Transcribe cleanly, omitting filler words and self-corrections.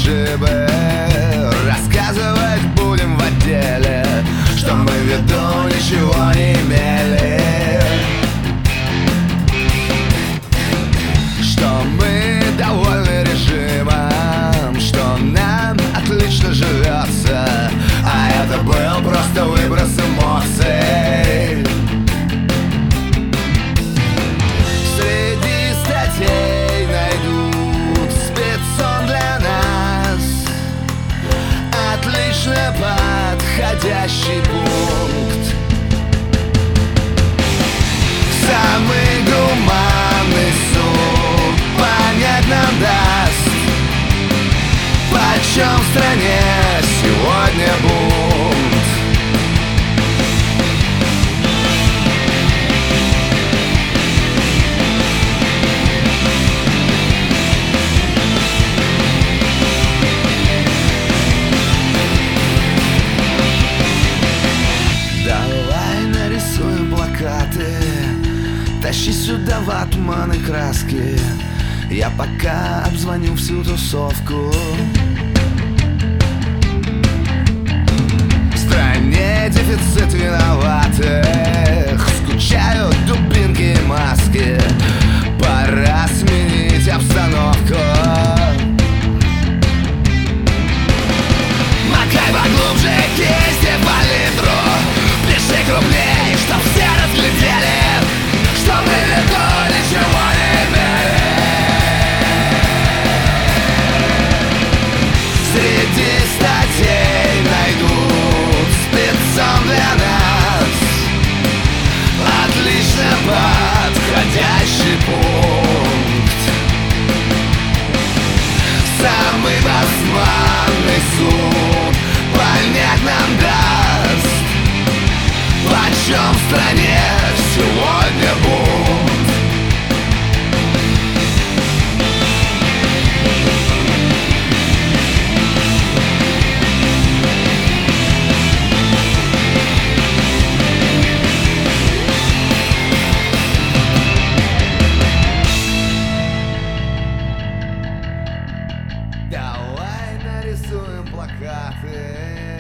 режимы. Рассказывать будем в отделе, что мы в виду ничего не имели, что мы довольны режимом, что нам отлично живется, а это был просто выброс эмоций. Среди статей найдут спецсон для нас, отлично подходящий пункт. Самый гуманный суд понять нам даст, почем в стране сегодня бунт. Давай нарисуем плакаты, тащи сюда ватман и краски. Я пока обзвоню всю тусовку. В стране дефицит виноватых, скучают дубинки и маски. Пора сменить обстановку. Макай поглубже кисти по литру, пиши крупней, чтоб все разглядели, что мы в виду ничего не имели. Среди статей найдут спецом для нас отлично подходящий пункт. Самый басманный суд понять нам даст, почем в стране сегодня бунт. Давай нарисуем плакаты,